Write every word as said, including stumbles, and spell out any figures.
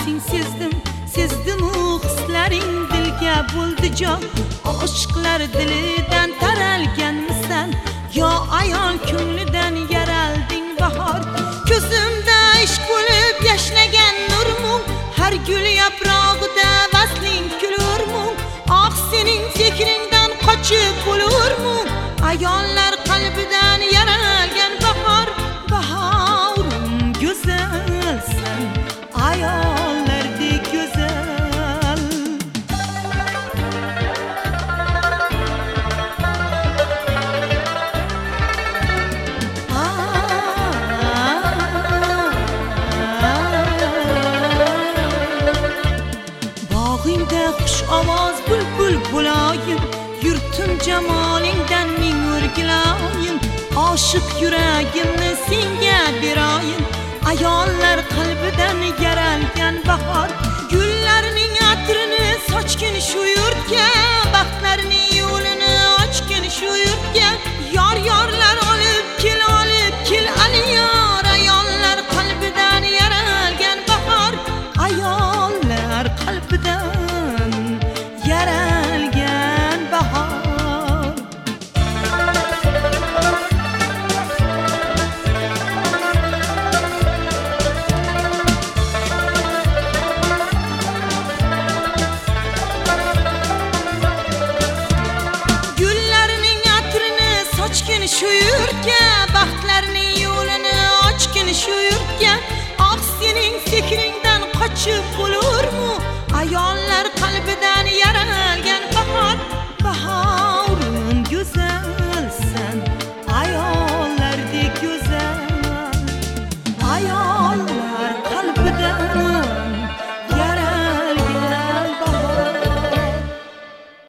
nafsing sezdim, sezdim u hislaring dilga bo'ldi jo. Oshiqlar dilidan taralganmisan, yo ayol ko'nglidan yaralding bahor. Ko'zimda ishq bo'lib yashnagan nurmu, har gul yaprog'ida vasling kulurmu. Ah sening fikringdan qochib bo'lurmu, ayollar qalbidan yaralgan bahor. Bahorim go'zalsan, ayollardek go'zal. Bog'ingda xush ovoz bulbul bo'layin, yurtim jamolingdan ming o'rgilayin. Oshiq yuragimni senga berayin, ayollar qalbidan yaralgan bahor. Gullarning atrini sochgin shu yurtga, baxtlarning yo'lini ochgin shu yurtga. Yor yorlar olib kel, olib kel aliyor, ayollar qalbidan yaralgan bahor. Ayollar qalbidan yaralgan bahor. Ochgin shu yurtga, baxtlarning yo'lini ochgin shu yurtga. Ah sening fikringdan qochib